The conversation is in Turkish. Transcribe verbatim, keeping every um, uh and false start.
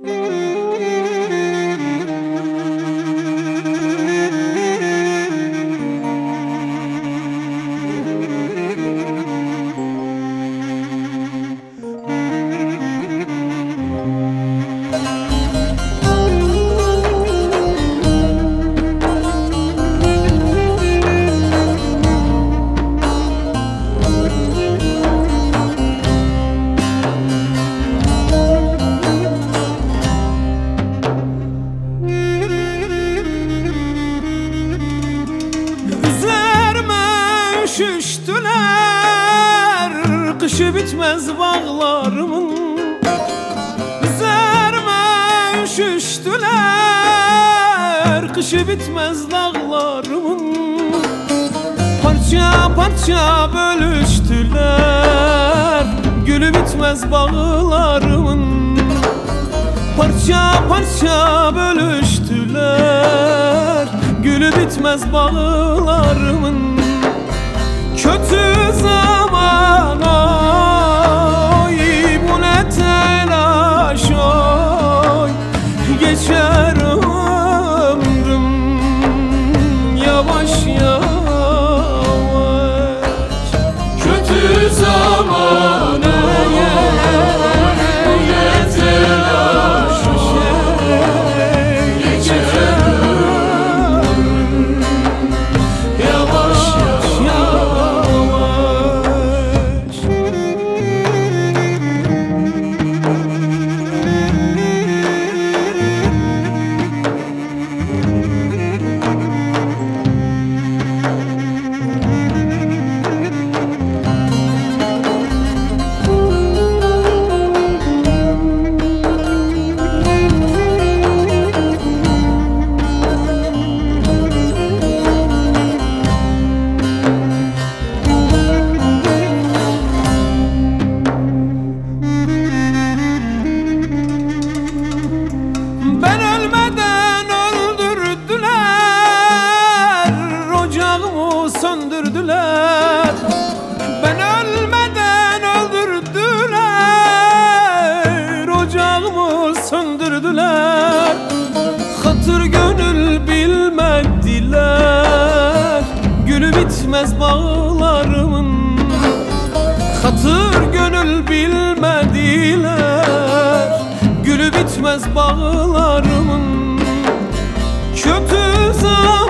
Üşüştüler kışı bitmez bağlarımın, üzerime üşüştüler kışı bitmez dağlarımın. Parça parça bölüştüler gülü bitmez bağlarımın. Parça parça bölüştüler gülü bitmez bağlarımın. Kötü zaman oy, bu ne telaş oy, geçer ömrüm yavaş yavaş. Kötü zaman oy, bu ne telaş oy, geçer ömrüm yavaş yavaş. Söndürdüler, ben ölmeden öldürdüler, ocağımı söndürdüler. Hatır gönül bilmediler gülü bitmez bağlarımın. Hatır gönül bilmediler gülü bitmez bağlarımın. Kötü zaman